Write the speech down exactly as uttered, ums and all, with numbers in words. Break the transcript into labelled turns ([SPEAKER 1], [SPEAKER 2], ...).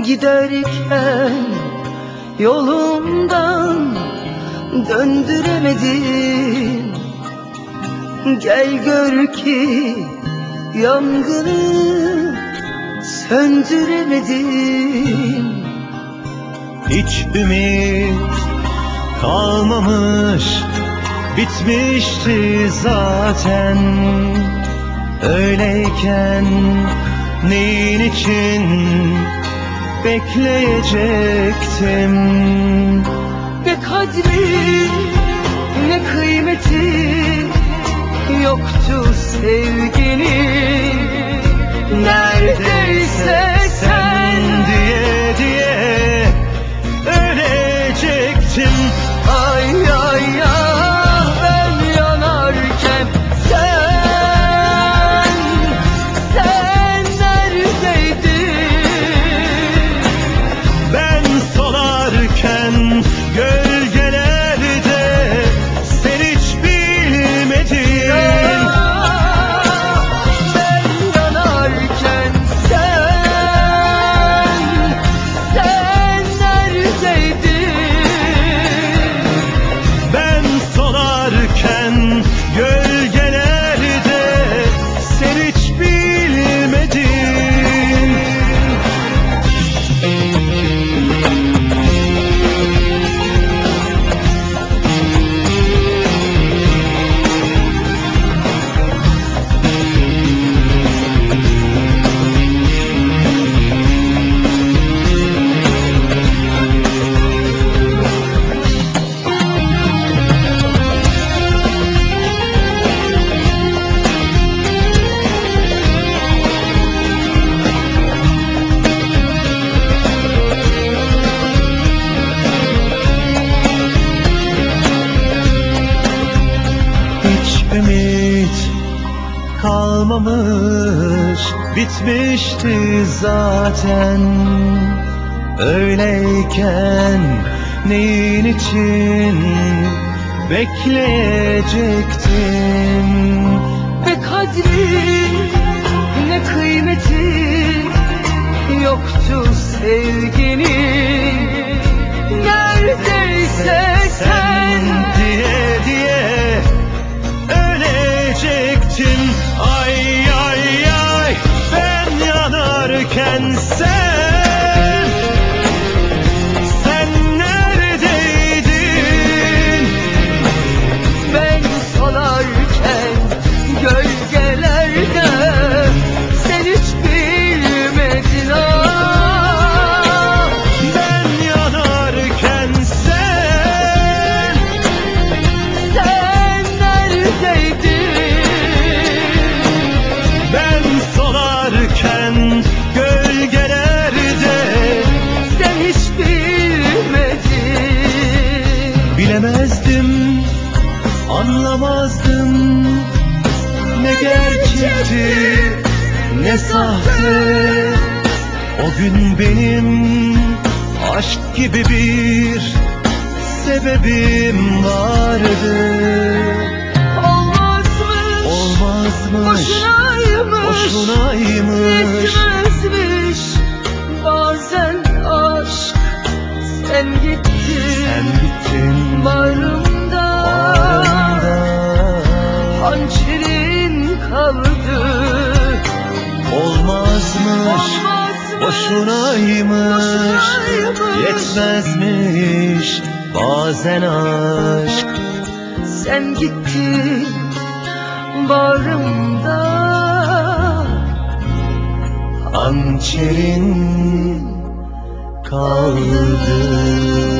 [SPEAKER 1] Giderken yolumdan döndüremedim. Gel gör ki yangını söndüremedim.
[SPEAKER 2] Hiç ümit kalmamış, bitmişti zaten. Öyleyken neyin için bekleyecektim?
[SPEAKER 1] Ne kadri ne kıymeti yoktu sevginin. Neredeyse sen
[SPEAKER 2] diye diye ölecektim.
[SPEAKER 1] Ay ay ay ben yanarken sen, sen neredeydin?
[SPEAKER 2] Ben solarken gölgelerde sen hiç bilmedin.
[SPEAKER 1] Ben yanarken sen, sen neredeydin?
[SPEAKER 2] Ben solarken gölgelerde sen hiç bilmedin. Ümit kalmamış, bitmişti zaten. Öyleyken neyin için bekleyecektim?
[SPEAKER 1] Ne kadri ne kıymeti yoktu sevginin. Neredeyse sen
[SPEAKER 2] diye diye ölecektin. Ay ay ay ben yanarken sen, sen neredeydin?
[SPEAKER 1] ben solarken gölgelerde sen hiç bilmedin. Ah,
[SPEAKER 2] Ben yanarken sen,
[SPEAKER 1] sen neredeydin?
[SPEAKER 2] ben solarken gölgelerde
[SPEAKER 1] Sen hiç bilmedin.
[SPEAKER 2] bilemezdim, anlamazdım. Ne gerçekti ne sahte. O gün benim aşk gibi bir sebebim vardı.
[SPEAKER 1] Olmazmış,
[SPEAKER 2] Olmazmış,
[SPEAKER 1] boşunaymış,
[SPEAKER 2] boşunaymış.
[SPEAKER 1] yetmezmiş bazen aşk. Sen gittin,
[SPEAKER 2] Sen gittin
[SPEAKER 1] bağrımda,
[SPEAKER 2] bağrımda.
[SPEAKER 1] hançerin kaldı.
[SPEAKER 2] Olmazmış, boşunaymış, yetmezmiş bazen aşk.
[SPEAKER 1] Sen gittin bağrımda,
[SPEAKER 2] Hançerin kaldı.